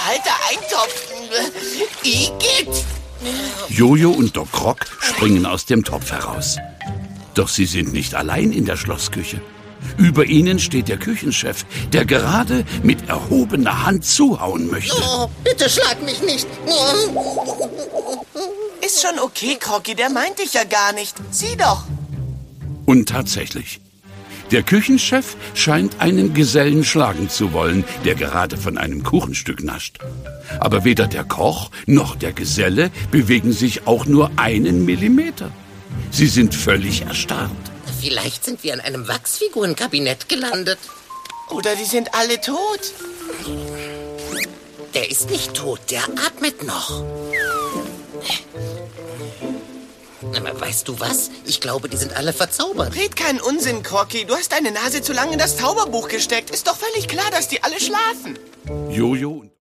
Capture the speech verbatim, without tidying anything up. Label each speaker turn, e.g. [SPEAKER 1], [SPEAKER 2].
[SPEAKER 1] alter Eintopf. Igitt!
[SPEAKER 2] Jojo und Doc Rock springen aus dem Topf heraus. Doch sie sind nicht allein in der Schlossküche. Über ihnen steht der Küchenchef, der gerade mit erhobener Hand zuhauen möchte.
[SPEAKER 3] Oh, bitte schlag mich nicht.
[SPEAKER 1] Ist schon okay, Crocky, der meint dich ja gar nicht. Sieh doch.
[SPEAKER 2] Und tatsächlich, der Küchenchef scheint einen Gesellen schlagen zu wollen, der gerade von einem Kuchenstück nascht. Aber weder der Koch noch der Geselle bewegen sich auch nur einen Millimeter. Sie sind völlig erstarrt.
[SPEAKER 3] Vielleicht sind wir in einem Wachsfigurenkabinett gelandet.
[SPEAKER 1] Oder die sind alle tot.
[SPEAKER 3] Der ist nicht tot, der atmet noch. Aber weißt du was? Ich glaube, die sind alle verzaubert.
[SPEAKER 1] Red keinen Unsinn, Crocky. Du hast deine Nase zu lange in das Zauberbuch gesteckt. Ist doch völlig klar, dass die alle schlafen.
[SPEAKER 2] Jojo